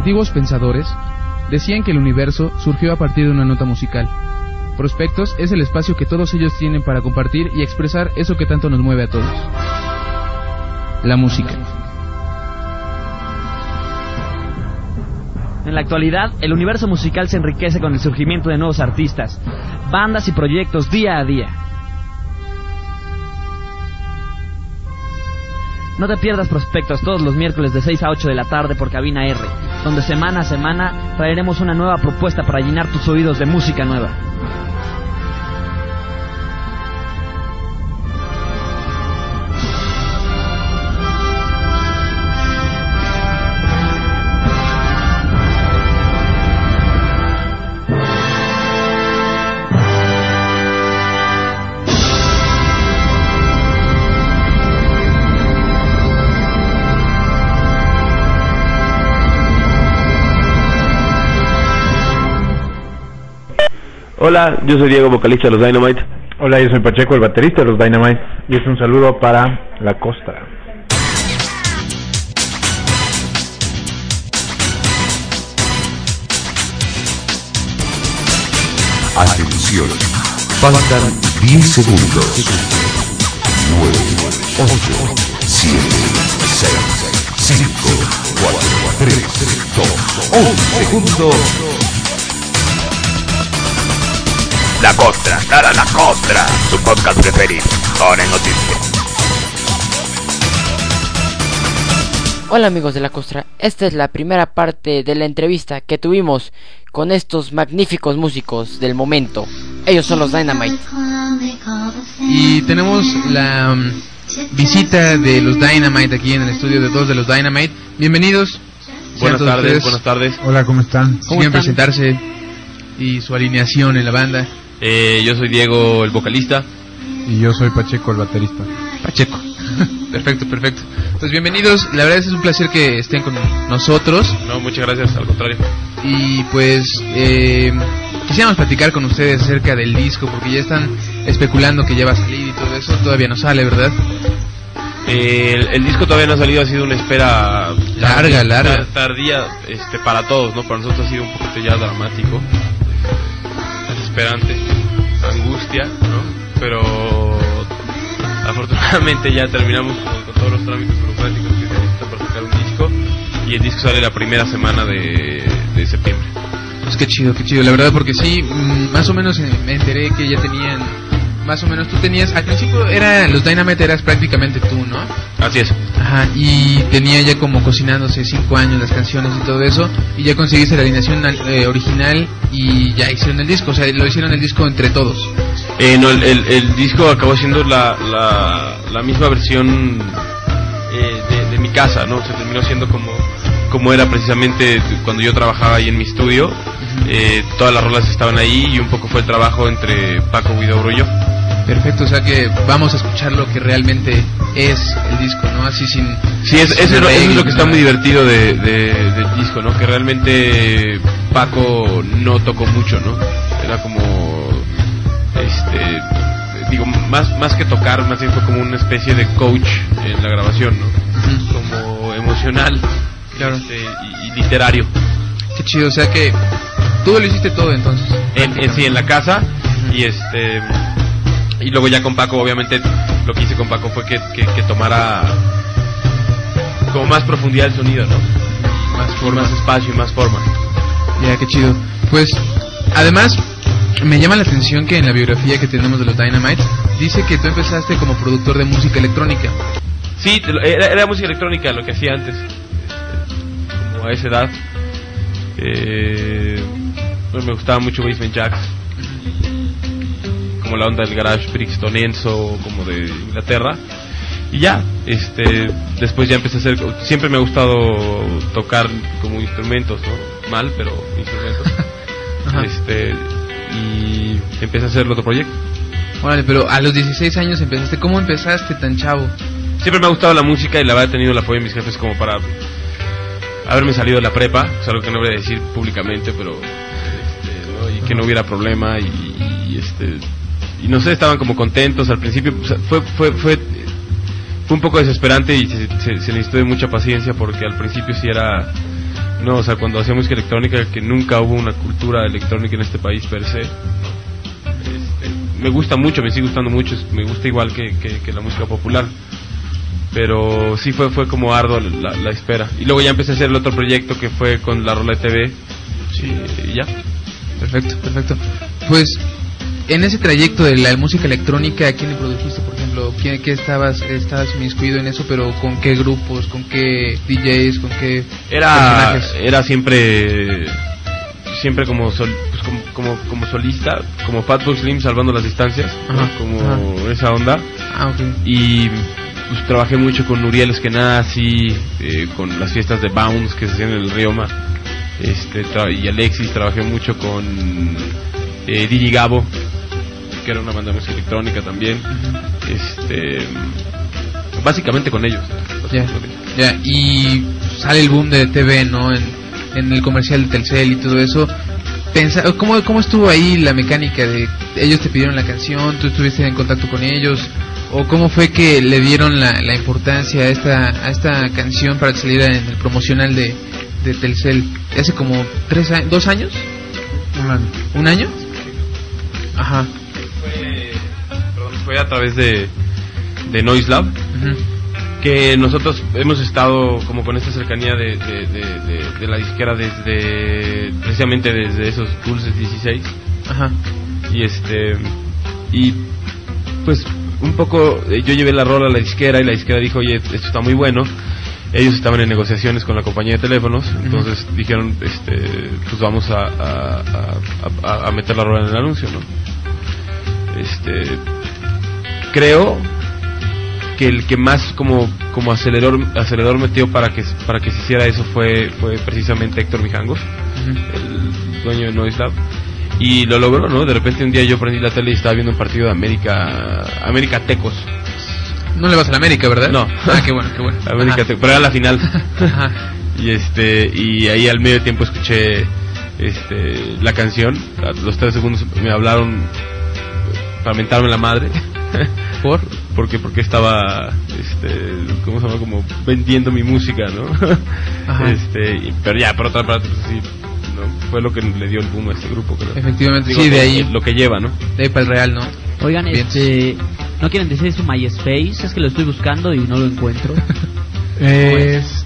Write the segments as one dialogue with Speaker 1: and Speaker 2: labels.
Speaker 1: antiguos pensadores decían que el universo surgió a partir de una nota musical. Prospectos es el espacio que todos ellos tienen para compartir y expresar eso que tanto nos mueve a todos: la música.
Speaker 2: En la actualidad, el universo musical se enriquece con el surgimiento de nuevos artistas, bandas y proyectos día a día. No te pierdas Prospectos todos los miércoles de 6 a 8 de la tarde por Cabina R, donde semana a semana traeremos una nueva propuesta para llenar tus oídos de música nueva.
Speaker 3: Hola, yo soy Diego, vocalista de los Dynamite.
Speaker 4: Hola, yo soy Pacheco, el baterista de los Dynamite. Y es un saludo para La Costra.
Speaker 5: Atención, faltan 10 segundos. 9, 8, 7, 6, 5, 4, 3, 2, 1 segundo.
Speaker 6: La Costra, la Costra, su podcast preferido, ahora en noticias.
Speaker 7: Hola amigos de La Costra, esta es la primera parte de la entrevista que tuvimos con estos magníficos músicos del momento. Ellos son los Dynamite.
Speaker 1: Y tenemos la visita de los Dynamite aquí en el estudio de dos de los Dynamite. Bienvenidos.
Speaker 3: Buenas tardes.
Speaker 4: Hola, ¿cómo están?
Speaker 1: Si quieren presentarse y su alineación en la banda.
Speaker 3: Yo soy Diego, el vocalista.
Speaker 4: Y yo soy Pacheco, el baterista.
Speaker 1: Pacheco. Perfecto. Pues bienvenidos, la verdad es un placer que estén con nosotros.
Speaker 3: No, muchas gracias, al contrario.
Speaker 1: Y pues quisiéramos platicar con ustedes acerca del disco, porque ya están especulando que ya va a salir y todo eso. Todavía no sale, ¿verdad?
Speaker 3: El disco todavía no ha salido, ha sido una espera
Speaker 1: larga.
Speaker 3: Tardía, para todos, ¿no? Para nosotros ha sido un poquito ya dramático, desesperante, angustia, ¿no? Pero afortunadamente ya terminamos con todos los trámites burocráticos que se necesitan para sacar un disco, y el disco sale la primera semana de septiembre.
Speaker 1: Pues qué chido, la verdad, porque sí, más o menos me enteré que ya tenían, más o menos tú tenías, al principio los Dynamite eras prácticamente tú, ¿no?
Speaker 3: Así es.
Speaker 1: Ajá, y tenía ya como cocinándose 5 años las canciones y todo eso, y ya conseguiste la alineación original y ya hicieron el disco, o sea, lo hicieron el disco entre todos.
Speaker 3: No, el disco acabó siendo la misma versión de mi casa, ¿no? Se terminó siendo como era precisamente cuando yo trabajaba ahí en mi estudio. Todas las rolas estaban ahí y un poco fue el trabajo entre Paco Huidobro y yo.
Speaker 1: Perfecto, o sea que vamos a escuchar lo que realmente es el disco, ¿no? Así sin...
Speaker 3: Sí, eso es lo que está muy divertido del disco, ¿no? Que realmente Paco no tocó mucho, ¿no? Era como... digo, más que tocar, más bien fue como una especie de coach en la grabación, ¿no? Uh-huh. Como emocional,
Speaker 1: claro,
Speaker 3: y literario.
Speaker 1: Qué chido, o sea que tú lo hiciste todo entonces.
Speaker 3: Sí, en la casa. Uh-huh. Y luego ya con Paco, obviamente lo que hice con Paco fue que tomara como más profundidad el sonido, ¿no? Más espacio y más forma.
Speaker 1: Ya, qué chido. Pues además me llama la atención que en la biografía que tenemos de los Dynamite dice que tú empezaste como productor de música electrónica.
Speaker 3: Sí, era música electrónica lo que hacía antes, como a esa edad. Pues me gustaba mucho Basement Jaxx, como la onda del garage brixtoniense, como de Inglaterra. Y ya, después ya empecé a hacer, siempre me ha gustado tocar como instrumentos, ¿no? Mal, pero instrumentos. Y empecé a hacer el otro proyecto.
Speaker 1: Órale, pero a los 16 años empezaste. ¿Cómo empezaste tan chavo?
Speaker 3: Siempre me ha gustado la música y la verdad he tenido el apoyo de mis jefes como para haberme salido de la prepa, es algo que no voy a decir públicamente, pero ¿no? Y que no hubiera problema y no sé, estaban como contentos al principio. Fue un poco desesperante y se necesitó de mucha paciencia, porque al principio sí era No, o sea, cuando hacía música electrónica, que nunca hubo una cultura electrónica en este país per se. Me gusta mucho, me sigue gustando mucho, me gusta igual que la música popular. Pero sí fue como arduo la espera. Y luego ya empecé a hacer el otro proyecto que fue con la rola de TV. Sí, y ya.
Speaker 1: Perfecto. Pues, en ese trayecto de la música electrónica, ¿a quién le produjiste, por ejemplo? ¿Qué estabas inmiscuido en eso, pero con qué grupos, con qué DJs, con qué personajes?
Speaker 3: Era siempre como como solista, como Fatboy Slim salvando las distancias,
Speaker 1: ajá,
Speaker 3: como
Speaker 1: ajá.
Speaker 3: esa onda.
Speaker 1: Okay.
Speaker 3: Y pues trabajé mucho con Uriel Eskenazi, con las fiestas de Bounce que se hacían en el Rioma, y Alexis. Trabajé mucho con DJ Gabo, que era una banda de música electrónica también. Básicamente con ellos.
Speaker 1: Ya, y sale el boom de TV, ¿no? En el comercial de Telcel y todo eso. ¿Cómo estuvo ahí la mecánica de ellos te pidieron la canción, tú estuviste en contacto con ellos, o cómo fue que le dieron la importancia a esta canción para que saliera en el promocional de Telcel? Hace como 2 años. ¿Un año? Ajá.
Speaker 3: Fue a través de Noise Lab.
Speaker 1: Uh-huh.
Speaker 3: Que nosotros hemos estado como con esta cercanía de la disquera precisamente desde esos Pulses 16.
Speaker 1: Ajá.
Speaker 3: Y pues un poco yo llevé la rola a la disquera y la disquera dijo, oye, esto está muy bueno. Ellos estaban en negociaciones con la compañía de teléfonos, entonces dijeron, pues vamos a meter la rola en el anuncio, ¿no? Creo que el que más como acelerador metió para que se hiciera eso fue precisamente Héctor Mijangos, el dueño de Noise Lab, y lo logró, ¿no? De repente un día yo prendí la tele y estaba viendo un partido de América Tecos.
Speaker 1: No le vas a la América, ¿verdad?
Speaker 3: No.
Speaker 1: Qué bueno.
Speaker 3: América Tecos, pero era la final.
Speaker 1: Ajá.
Speaker 3: Y ahí al medio tiempo escuché la canción. A los 3 segundos me hablaron para mentarme la madre. Porque estaba ¿cómo se llama? Como vendiendo mi música, ¿no?
Speaker 1: Ajá.
Speaker 3: Pero ya por otra parte pues sí, ¿no? Fue lo que le dio el boom a este grupo, creo.
Speaker 1: Efectivamente. Sí, de ahí
Speaker 3: lo que lleva, ¿no?
Speaker 1: De ahí para el Real, ¿no?
Speaker 2: Oigan,
Speaker 1: Bien.
Speaker 2: ¿no quieren decir su MySpace? Es que lo estoy buscando y no lo encuentro.
Speaker 8: Es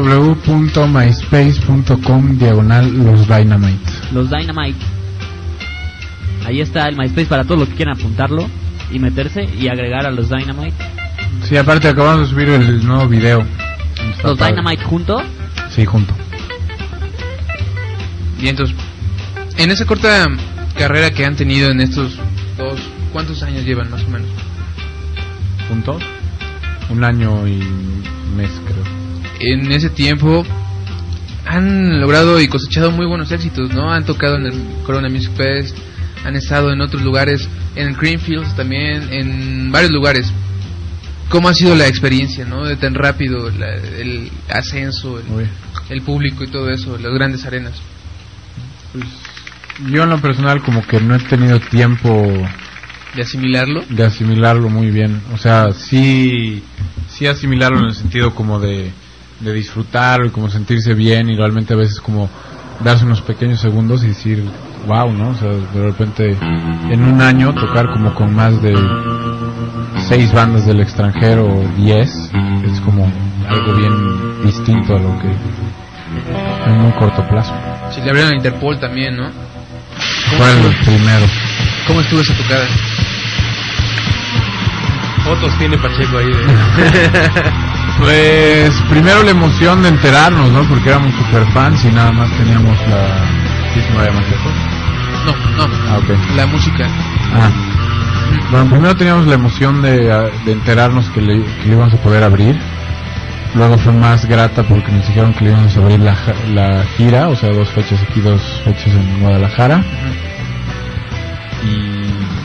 Speaker 8: www.myspace.com/Los Dynamite.
Speaker 2: Los Dynamite. Ahí está el MySpace para todos los que quieran apuntarlo y meterse y agregar a los Dynamite.
Speaker 8: Sí, aparte acabamos de subir el nuevo video.
Speaker 2: ¿Los Dynamite juntos?
Speaker 8: Sí, junto.
Speaker 1: Bien, entonces, en esa corta carrera que han tenido en estos ¿cuántos años llevan más o menos?
Speaker 8: ¿Juntos? 1 año y mes, creo.
Speaker 1: En ese tiempo han logrado y cosechado muy buenos éxitos, ¿no? Han tocado en el Corona Music Fest, han estado en otros lugares, en Greenfields también, en varios lugares. ¿Cómo ha sido la experiencia, no? De tan rápido el ascenso, el público y todo eso, las grandes arenas.
Speaker 8: Pues yo en lo personal como que no he tenido tiempo
Speaker 1: ¿de asimilarlo?
Speaker 8: De asimilarlo muy bien. O sea, sí asimilarlo en el sentido como de disfrutarlo y como sentirse bien, y realmente a veces como darse unos pequeños segundos y decir wow, ¿no? O sea, de repente en 1 año tocar como con más de 6 bandas del extranjero o 10 es como algo bien distinto a lo que en un corto plazo.
Speaker 1: Si le abrieron a Interpol también, ¿no?
Speaker 8: Fue el primero.
Speaker 1: ¿Cómo estuvo esa tocada?
Speaker 3: Fotos tiene Pacheco ahí
Speaker 8: Pues primero la emoción de enterarnos, ¿no? Porque éramos super fans y nada más teníamos la... ¿Sí se me había manejado?
Speaker 1: No.
Speaker 8: Ah, ok.
Speaker 1: La música.
Speaker 8: Bueno, primero teníamos la emoción de enterarnos que le íbamos a poder abrir. Luego fue más grata porque nos dijeron que le íbamos a abrir la gira, o sea, 2 fechas aquí, 2 fechas en Guadalajara. Y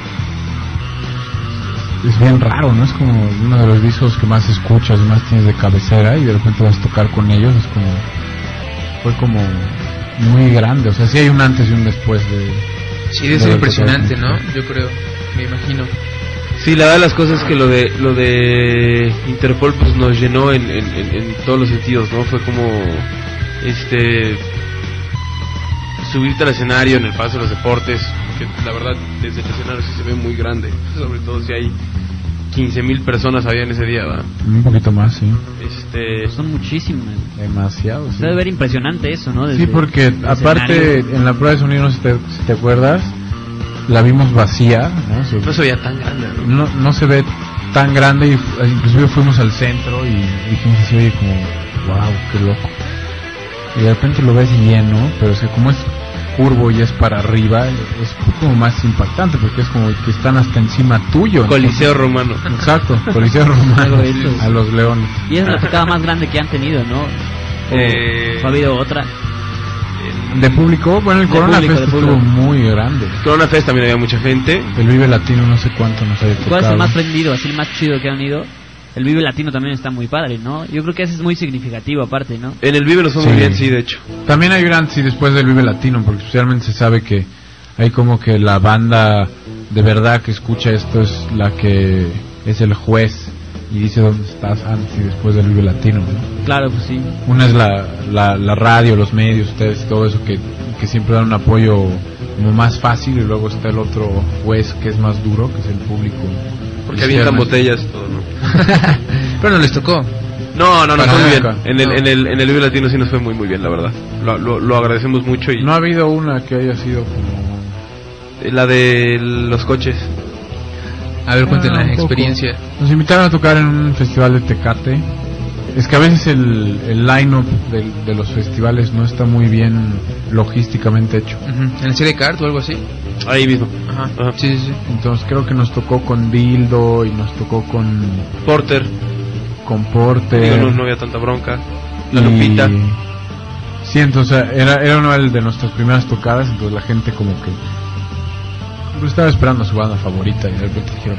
Speaker 8: es bien raro, ¿no? Es como uno de los discos que más escuchas, más tienes de cabecera, y de repente vas a tocar con ellos. Fue como muy grande, o sea, sí hay un antes y un después de...
Speaker 1: Sí, debe ser impresionante, ¿no? Yo creo, me imagino.
Speaker 3: Sí, la verdad las cosas es que lo de Interpol pues nos llenó en todos los sentidos, ¿no? Fue como subirte al escenario en el Palacio de los Deportes, que la verdad desde el escenario sí se ve muy grande, sobre todo si hay 15,000 personas había en ese día, ¿verdad?
Speaker 8: Un poquito más, sí.
Speaker 2: Son muchísimas.
Speaker 8: Demasiado, sí.
Speaker 2: Se debe ver impresionante eso, ¿no?
Speaker 8: Sí, porque aparte
Speaker 2: escenario.
Speaker 8: en la prueba de sonido, no sé si te acuerdas, la vimos vacía, ¿no?
Speaker 3: No se veía tan grande,
Speaker 8: ¿no? No se ve tan grande, y inclusive fuimos al centro y dijimos así, oye, como, wow, qué loco. Y de repente lo ves lleno, pero o sea, como es curvo y es para arriba, es como más impactante, porque es como que están hasta encima tuyo.
Speaker 3: Coliseo romano.
Speaker 8: Exacto, Coliseo romano, a los leones.
Speaker 2: Y es la tocada más grande que han tenido, ¿no? ¿O ha habido otra?
Speaker 8: De público, bueno, el Corona Fest estuvo muy grande.
Speaker 3: Corona Fest también había mucha gente.
Speaker 8: El Vive Latino no sé cuánto nos había tocado.
Speaker 2: ¿Cuál es el más prendido, así el más chido que han ido? El Vive Latino también está muy padre, ¿no? Yo creo que ese es muy significativo aparte, ¿no?
Speaker 3: En el Vive lo son muy bien, sí, de hecho.
Speaker 8: También hay un antes y después del Vive Latino, porque especialmente se sabe que hay como que la banda de verdad que escucha esto es la que es el juez y dice dónde estás antes y después del Vive Latino, ¿no?
Speaker 2: Claro, pues sí.
Speaker 8: Una es la radio, los medios, ustedes, todo eso que siempre dan un apoyo como más fácil, y luego está el otro juez que es más duro, que es el público.
Speaker 3: Porque avientan botellas y todo, ¿no?
Speaker 1: Pero no les tocó.
Speaker 3: No, fue muy bien. En el Vive Latino sí nos fue muy muy bien, la verdad. Lo agradecemos mucho. Y
Speaker 8: no ha habido una que haya sido como
Speaker 3: la de los coches.
Speaker 1: A ver, cuenten la experiencia.
Speaker 8: Nos invitaron a tocar en un festival de Tecate. Es que a veces el line-up de los festivales no está muy bien logísticamente hecho.
Speaker 1: ¿En el CD-Cart o algo así?
Speaker 3: Ahí mismo.
Speaker 1: Ajá. Sí.
Speaker 8: Entonces creo que nos tocó con Dildo y nos tocó con
Speaker 3: Porter.
Speaker 8: Digo,
Speaker 3: no había tanta bronca. La Lupita.
Speaker 8: Sí, entonces era una de nuestras primeras tocadas, entonces la gente como que pues estaba esperando a su banda favorita y de repente dijeron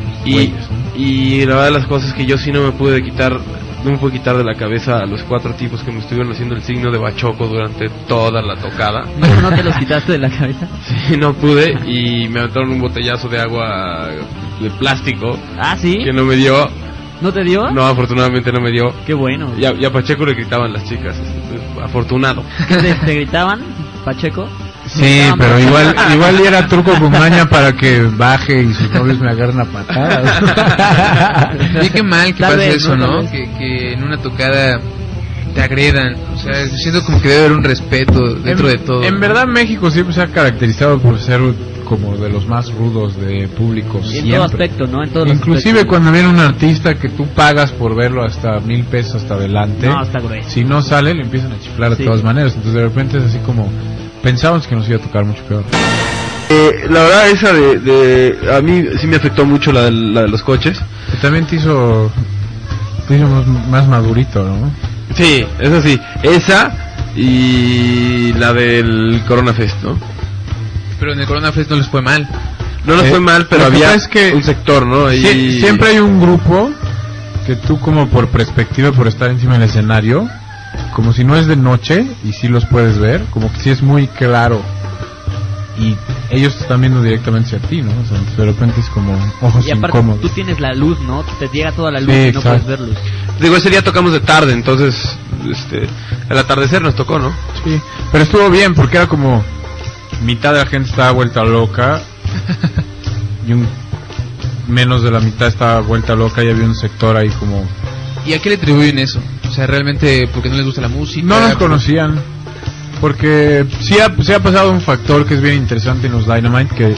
Speaker 3: y la verdad de las cosas es que yo sí no me pude quitar de la cabeza a los 4 tipos que me estuvieron haciendo el signo de bachoco durante toda la tocada.
Speaker 2: ¿No te los quitaste de la cabeza?
Speaker 3: Sí, no pude, y me aventaron un botellazo de agua de plástico.
Speaker 2: Ah, ¿sí?
Speaker 3: Que no me dio.
Speaker 2: ¿No te dio?
Speaker 3: No, afortunadamente no me dio.
Speaker 2: Qué bueno.
Speaker 3: Y a Pacheco le gritaban las chicas, afortunado.
Speaker 2: ¿Te gritaban, Pacheco?
Speaker 8: Sí, pero igual era truco con maña para que baje y sus novios me agarren a patadas.
Speaker 1: Y qué mal que pase eso, ¿no? Que en una tocada te agredan. O sea, siento como que debe haber un respeto dentro de todo.
Speaker 8: En verdad México siempre se ha caracterizado por ser como de los más rudos de públicos.
Speaker 2: Y en todo aspecto, ¿no? En todos
Speaker 8: inclusive
Speaker 2: aspectos.
Speaker 8: Cuando viene un artista que tú pagas por verlo hasta 1,000 pesos hasta adelante,
Speaker 2: no, está grueso.
Speaker 8: Si no sale le empiezan a chiflar de todas maneras. Entonces de repente es así como pensábamos que nos iba a tocar mucho peor.
Speaker 3: La verdad esa a mí sí me afectó mucho la de los coches.
Speaker 8: Que también te hizo más madurito, ¿no?
Speaker 3: Sí, eso sí. Esa y la del Corona Fest, ¿no?
Speaker 1: Pero en el Corona Fest no les fue mal.
Speaker 3: No nos fue mal, pero había
Speaker 8: que
Speaker 3: un sector, ¿no?
Speaker 8: Y siempre hay un grupo que tú, como por perspectiva, por estar encima del escenario, como si no es de noche y sí los puedes ver, como que sí es muy claro y ellos te están viendo directamente hacia ti, ¿no? O sea, de repente es como ojos
Speaker 2: y aparte,
Speaker 8: incómodos.
Speaker 2: tú tienes la luz, ¿no? Te llega toda la luz
Speaker 8: Sí,
Speaker 2: y no puedes verlos.
Speaker 3: Digo, ese día tocamos de tarde, entonces el atardecer nos tocó, ¿no?
Speaker 8: Sí, pero estuvo bien porque era como mitad de la gente estaba vuelta loca y menos de la mitad estaba vuelta loca y había un sector ahí como...
Speaker 1: ¿Y a qué le atribuyen eso? O sea, realmente porque no les gusta la música.
Speaker 8: No nos conocían, porque sí ha pasado un factor que es bien interesante en los Dynamite, que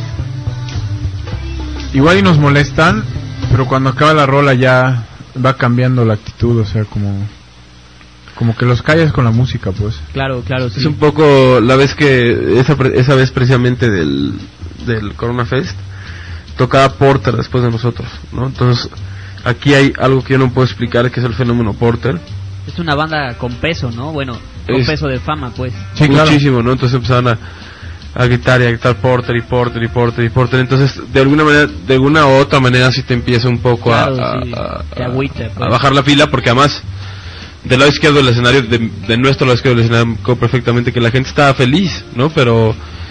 Speaker 8: igual y nos molestan, pero cuando acaba la rola ya va cambiando la actitud, o sea, como que los callas con la música, pues.
Speaker 2: Claro, sí.
Speaker 3: Es un poco la vez que esa vez precisamente del Corona Fest tocaba Porter después de nosotros, ¿no? Entonces aquí hay algo que yo no puedo explicar, que es el fenómeno Porter.
Speaker 2: Es una banda con peso, ¿no? Bueno, con peso de fama, pues.
Speaker 3: Sí, muchísimo, ¿no? Entonces empezaron a gritar y a gritar Porter y Porter y Porter y Porter. Entonces, de alguna u otra manera sí te empieza un poco a bajar la fila, porque además del lado izquierdo del escenario, de nuestro lado izquierdo del escenario, me acuerdo perfectamente que la gente estaba feliz, ¿no? Pero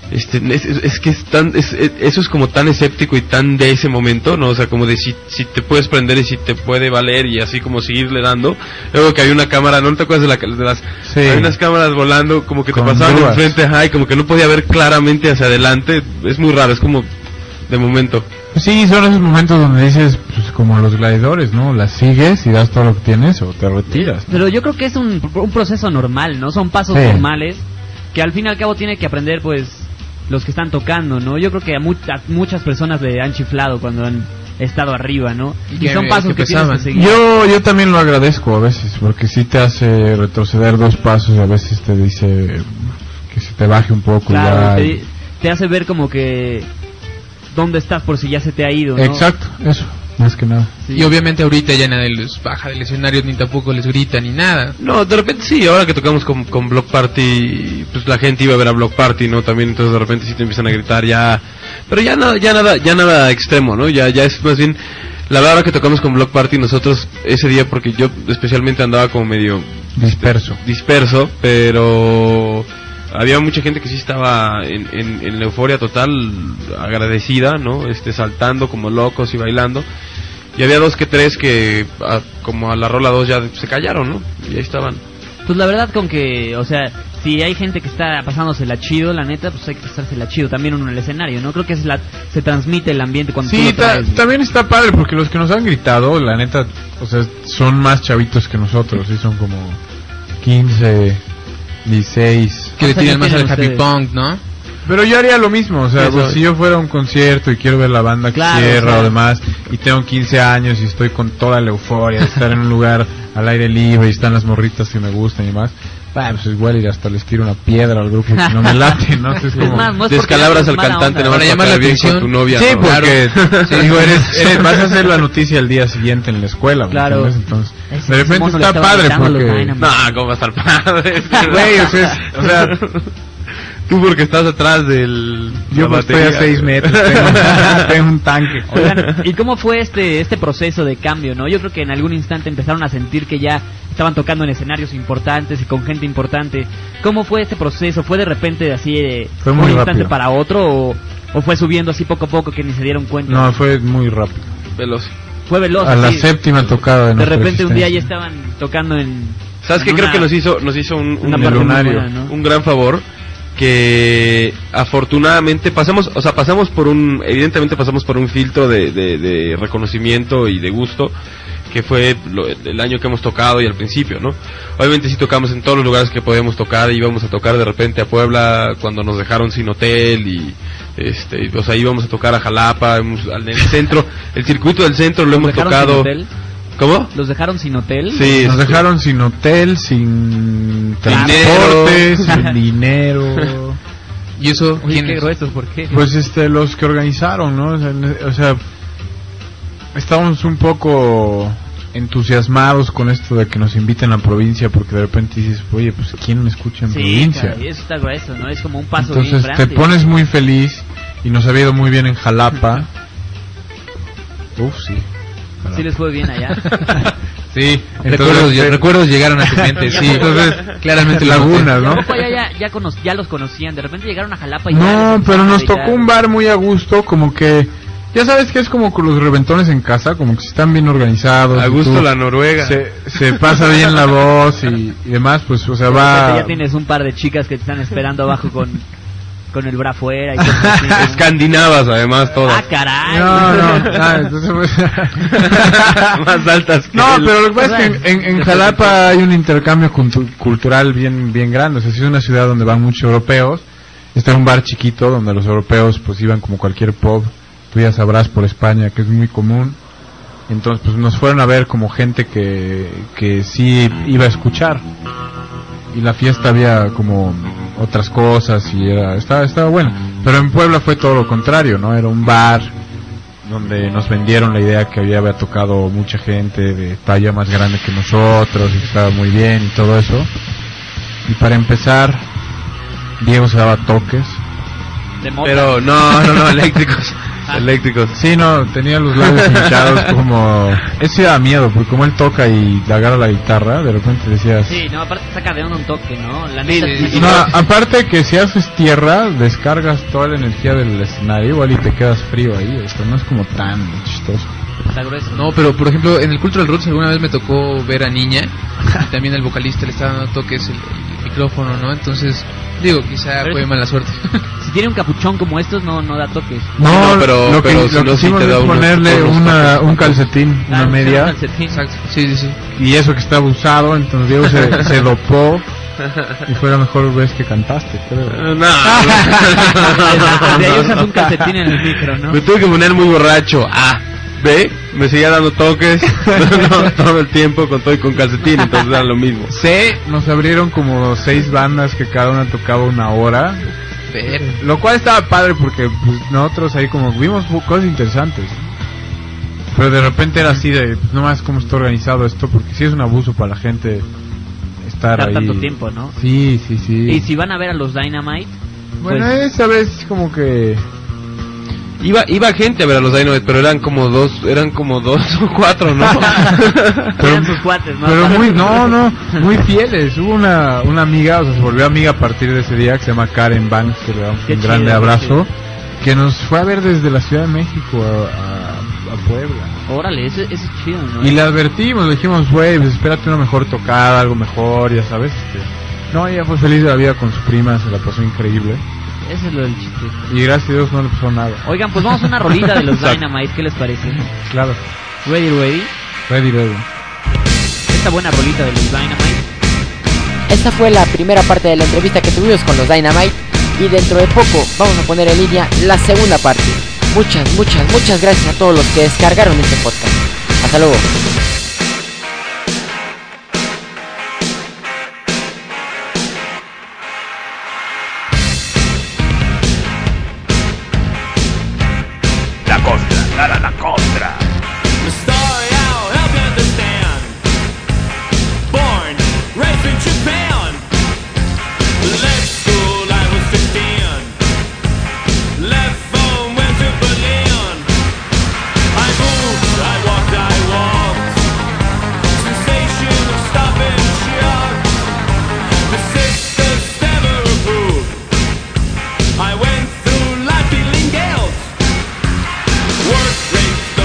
Speaker 3: es que eso es como tan escéptico y tan de ese momento, ¿no? O sea, como de si te puedes prender y si te puede valer y así como seguirle dando. Luego que hay una cámara, ¿no te acuerdas de las
Speaker 8: Sí.
Speaker 3: hay unas cámaras volando como que te
Speaker 8: Con
Speaker 3: pasaban
Speaker 8: grúas.
Speaker 3: enfrente, y como que no podía ver claramente hacia adelante. Es muy raro, es como de momento.
Speaker 8: Sí, son esos momentos donde dices, pues como los gladiadores, ¿no? Las sigues y das todo lo que tienes o te retiras.
Speaker 2: Pero yo creo que es un proceso normal, ¿no? Son pasos
Speaker 8: Sí.
Speaker 2: normales que al fin y al cabo tiene que aprender, pues, los que están tocando, ¿no? Yo creo que a muchas personas le han chiflado cuando han estado arriba, ¿no? Y son pasos que tienes que seguir.
Speaker 8: Yo también lo agradezco a veces, porque sí te hace retroceder 2 pasos y a veces te dice que se te baje un poco.
Speaker 2: Claro,
Speaker 8: ya,
Speaker 2: te hace ver como que dónde estás por si ya se te ha ido, ¿no?
Speaker 8: Exacto, eso, más que nada.
Speaker 2: Sí.
Speaker 1: Y obviamente ahorita ya nadie les baja del escenario, ni tampoco les grita, ni nada.
Speaker 3: No, de repente sí, ahora que tocamos con Block Party, pues la gente iba a ver a Block Party, ¿no? También, entonces de repente sí te empiezan a gritar ya, pero ya nada extremo, ¿no? Ya es más bien, la verdad, ahora que tocamos con Block Party nosotros ese día, porque yo especialmente andaba como medio disperso, pero había mucha gente que sí estaba en la euforia total, agradecida, ¿no? Saltando como locos y bailando. Y había 2 que 3 que como a la rola 2 ya se callaron, ¿no? Y ahí estaban.
Speaker 2: Pues la verdad con que, o sea, si hay gente que está pasándosela chido, la neta, pues hay que pasársela chido también uno en el escenario, ¿no? Creo que se transmite el ambiente cuando tú
Speaker 8: Sí,
Speaker 2: lo traes, ¿no?
Speaker 8: también está padre porque los que nos han gritado, la neta, o sea, son más chavitos que nosotros, sí, son como 15, 16.
Speaker 1: Que le
Speaker 2: ¿Cuántos
Speaker 1: tiran
Speaker 2: años
Speaker 1: más al
Speaker 2: tienen
Speaker 1: happy
Speaker 2: ustedes?
Speaker 1: punk, ¿no?
Speaker 8: Pero yo haría lo mismo, o sea,
Speaker 3: Eso
Speaker 8: pues,
Speaker 3: es.
Speaker 8: si yo fuera a un concierto y quiero ver la banda que
Speaker 2: Claro,
Speaker 8: cierra
Speaker 2: o sea.
Speaker 8: o demás, y tengo 15 años y estoy con toda la euforia de estar en un lugar al aire libre y están las morritas que me gustan y demás, pues igual ir hasta les tiro una piedra al grupo que no me late, ¿no? Entonces,
Speaker 2: Es
Speaker 8: como...
Speaker 2: más, no es porque
Speaker 3: Descalabras
Speaker 2: es
Speaker 3: al
Speaker 2: mala
Speaker 3: cantante,
Speaker 2: onda.
Speaker 3: no
Speaker 1: Para
Speaker 3: vas a
Speaker 1: llamar la
Speaker 3: quedar bien
Speaker 1: atención.
Speaker 3: con tu novia,
Speaker 8: Sí,
Speaker 3: ¿no?
Speaker 8: porque digo, vas a hacer la noticia el día siguiente en la escuela, ¿me
Speaker 2: Claro.
Speaker 8: entiendes? Entonces,
Speaker 2: Ese
Speaker 8: de repente
Speaker 2: mono le
Speaker 8: está
Speaker 2: estaba
Speaker 8: padre
Speaker 2: gritando a los
Speaker 8: porque...
Speaker 2: Dynamite.
Speaker 3: No, ¿cómo va a estar padre?
Speaker 8: Güey, o sea,
Speaker 3: tú porque estás atrás del...
Speaker 8: yo
Speaker 3: la
Speaker 8: pues estoy a
Speaker 3: batería.
Speaker 8: 6 metros, tengo un tanque.
Speaker 2: Oigan, ¿y cómo fue este proceso de cambio, no? Yo creo que en algún instante empezaron a sentir que ya estaban tocando en escenarios importantes y con gente importante. ¿Cómo fue este proceso? ¿Fue de repente así de
Speaker 8: Fue
Speaker 2: un
Speaker 8: muy
Speaker 2: instante
Speaker 8: rápido.
Speaker 2: para otro o fue subiendo así poco a poco que ni se dieron cuenta?
Speaker 8: No, fue muy rápido.
Speaker 3: Veloz.
Speaker 2: Fue veloz.
Speaker 8: A la
Speaker 2: así.
Speaker 8: séptima tocada
Speaker 2: De
Speaker 8: nuestra
Speaker 2: repente un día ya
Speaker 8: existencia.
Speaker 2: estaban tocando en...
Speaker 3: ¿Sabes qué?
Speaker 2: en
Speaker 3: Creo
Speaker 2: una-
Speaker 3: que nos hizo
Speaker 2: una
Speaker 8: el
Speaker 2: parte muy
Speaker 8: lunario.
Speaker 2: buena, ¿no?
Speaker 3: un gran favor, que afortunadamente pasamos por evidentemente pasamos por un filtro de reconocimiento y de gusto, que fue el año que hemos tocado y al principio, ¿no? Obviamente sí tocamos en todos los lugares que podíamos tocar, íbamos a tocar de repente a Puebla cuando nos dejaron sin hotel y o sea, íbamos a tocar a Jalapa, en el centro, el circuito del centro lo
Speaker 2: ¿Los
Speaker 3: hemos
Speaker 2: dejaron
Speaker 3: tocado.
Speaker 2: sin hotel?
Speaker 3: ¿Cómo?
Speaker 2: ¿Los dejaron sin hotel?
Speaker 3: Sí,
Speaker 8: Nos dejaron sin hotel, sin
Speaker 3: Dinero.
Speaker 8: transporte, sin dinero.
Speaker 1: Y eso,
Speaker 2: Oye,
Speaker 1: ¿quién
Speaker 2: qué
Speaker 1: es?
Speaker 2: gruesos, ¿por qué?
Speaker 8: Pues los que organizaron, ¿no? O sea, estábamos un poco entusiasmados con esto de que nos inviten a provincia, porque de repente dices, oye, pues ¿quién me escucha en
Speaker 2: Sí,
Speaker 8: provincia?
Speaker 2: caray, eso está grueso, ¿no? Es como un paso bien
Speaker 8: Entonces
Speaker 2: grande.
Speaker 8: te pones muy feliz y nos había ido muy bien en Jalapa. Sí.
Speaker 2: Sí les fue bien allá.
Speaker 8: Sí,
Speaker 1: Recuerdos llegaron a tu mente, sí.
Speaker 8: Entonces,
Speaker 1: claramente
Speaker 8: lagunas, ¿no?
Speaker 2: Tampoco allá ya los conocían, de repente llegaron a Jalapa y ya
Speaker 8: No,
Speaker 2: les
Speaker 8: pero
Speaker 2: empezaron a
Speaker 8: nos
Speaker 2: gritar.
Speaker 8: tocó un bar muy a gusto, como que... Ya sabes que es como con los reventones en casa, como que si están bien organizados.
Speaker 3: A
Speaker 8: y
Speaker 3: gusto
Speaker 8: tú-
Speaker 3: la Noruega.
Speaker 8: Se pasa bien la voz y demás, pues, o sea,
Speaker 2: De repente
Speaker 8: va...
Speaker 2: ya tienes un par de chicas que te están esperando abajo con el bra afuera y cosas así, ¿no?
Speaker 3: Escandinavas además todas.
Speaker 2: Ah, caray.
Speaker 8: No, entonces pues...
Speaker 3: Más altas que
Speaker 8: No,
Speaker 3: él.
Speaker 8: pero lo que pasa es que en Jalapa hay un intercambio cultural bien grande. O sea, si es una ciudad donde van muchos europeos, está en un bar chiquito donde los europeos pues iban como cualquier pub. Tú ya sabrás por España que es muy común. Entonces pues nos fueron a ver como gente que sí iba a escuchar. Y la fiesta había como otras cosas y estaba bueno. Pero en Puebla fue todo lo contrario, ¿no? Era un bar donde nos vendieron la idea que había tocado mucha gente de talla más grande que nosotros y que estaba muy bien y todo eso. Y para empezar, Diego se daba toques.
Speaker 2: De mota.
Speaker 3: Pero no, eléctricos. eléctricos.
Speaker 8: Sí, no, tenía los labios hinchados como... Eso da miedo, porque como él toca y le agarra la guitarra, de repente decías...
Speaker 2: Sí, no, aparte saca de onda un toque, ¿no? La
Speaker 3: Sí,
Speaker 2: neta,
Speaker 3: sí,
Speaker 8: No, aparte que si haces tierra, descargas toda la energía del escenario, igual y te quedas frío ahí, esto no es como tan chistoso.
Speaker 2: está grueso.
Speaker 1: No, pero por ejemplo, en el Cultural Roots alguna vez me tocó ver a Niña y también el vocalista le estaba dando toques el micrófono, ¿no? Entonces, digo, quizá
Speaker 2: Pero
Speaker 1: fue
Speaker 2: eso-
Speaker 1: mala suerte.
Speaker 2: Si tiene un capuchón como estos, no da toques.
Speaker 8: No,
Speaker 3: no, pero-
Speaker 8: lo que,
Speaker 3: pero
Speaker 8: lo
Speaker 3: si
Speaker 8: que
Speaker 3: no, sí
Speaker 8: hicimos
Speaker 3: te da
Speaker 8: es
Speaker 3: unos-
Speaker 8: ponerle
Speaker 3: unos
Speaker 8: un calcetín, una
Speaker 2: Ah,
Speaker 8: media,
Speaker 2: un calcetín.
Speaker 1: Exacto. Sí, sí, sí.
Speaker 8: y eso que estaba usado, entonces Diego se dopó y fue la mejor vez que cantaste, creo.
Speaker 3: No,
Speaker 2: De ahí usas un calcetín en el micro, ¿no?
Speaker 3: me tuve que poner muy borracho. B, me seguía dando toques no, todo el tiempo con todo y con calcetín, entonces era lo mismo.
Speaker 8: C, nos abrieron como 6 bandas que cada una tocaba una hora,
Speaker 1: Pero,
Speaker 8: lo cual estaba padre porque pues, nosotros ahí como vimos cosas interesantes. Pero de repente era así de, pues, no más cómo está organizado esto, porque sí es un abuso para la gente estar
Speaker 2: Dar
Speaker 8: ahí.
Speaker 2: tanto tiempo, ¿no?
Speaker 8: Sí, sí, sí.
Speaker 2: Y si van a ver a los Dynamite,
Speaker 8: Bueno,
Speaker 2: pues,
Speaker 8: esa vez como que...
Speaker 3: Iba gente a ver a los Dynamite, pero eran como dos o cuatro, ¿no?
Speaker 2: eran sus cuates, ¿no?
Speaker 8: Pero muy fieles. Hubo una amiga, o sea, se volvió amiga a partir de ese día, que se llama Karen Banks, que le damos
Speaker 2: Qué
Speaker 8: un grande
Speaker 2: chido,
Speaker 8: abrazo, que nos fue a ver desde la Ciudad de México a Puebla.
Speaker 2: Órale, ese es chido, ¿no?
Speaker 8: Y le advertimos, le dijimos, güey, pues espérate una mejor tocada, algo mejor, ya sabes. No, ella fue feliz de la vida con su prima, se la pasó increíble.
Speaker 2: Ese es lo del chiste.
Speaker 8: Y gracias a Dios no le pasó nada.
Speaker 2: Oigan, pues vamos a una rolita de los
Speaker 3: Exacto.
Speaker 2: Dynamite, ¿qué les parece?
Speaker 8: Claro,
Speaker 2: Ready, ready.
Speaker 8: ready.
Speaker 2: Esta buena rolita de los Dynamite.
Speaker 7: Esta fue la primera parte de la entrevista que tuvimos con los Dynamite y dentro de poco vamos a poner en línea la segunda parte. Muchas gracias a todos los que descargaron este podcast. Hasta luego.
Speaker 6: La contra, la contra.
Speaker 9: The story I'll help you understand. Born, raised in Japan. Left school, I was 15. Left home, went to Berlin. I moved, I walked. Sensation of stop and shop. The sisters never approved. I went through life feeling guilt. Work rate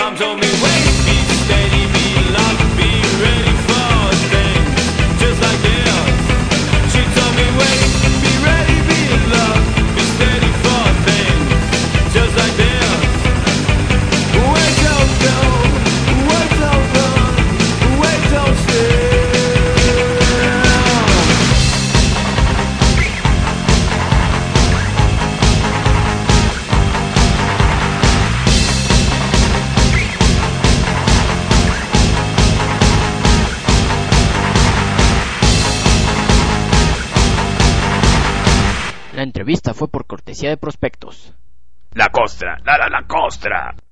Speaker 9: Mom told me, wait, be steady, be locked, be ready for a thing just like this. She told me, wait, be ready, be locked, be steady for a thing just like this. Wait, don't go, wait, don't run, wait, don't stay.
Speaker 7: La entrevista fue por cortesía de Prospectos.
Speaker 6: La costra, la costra.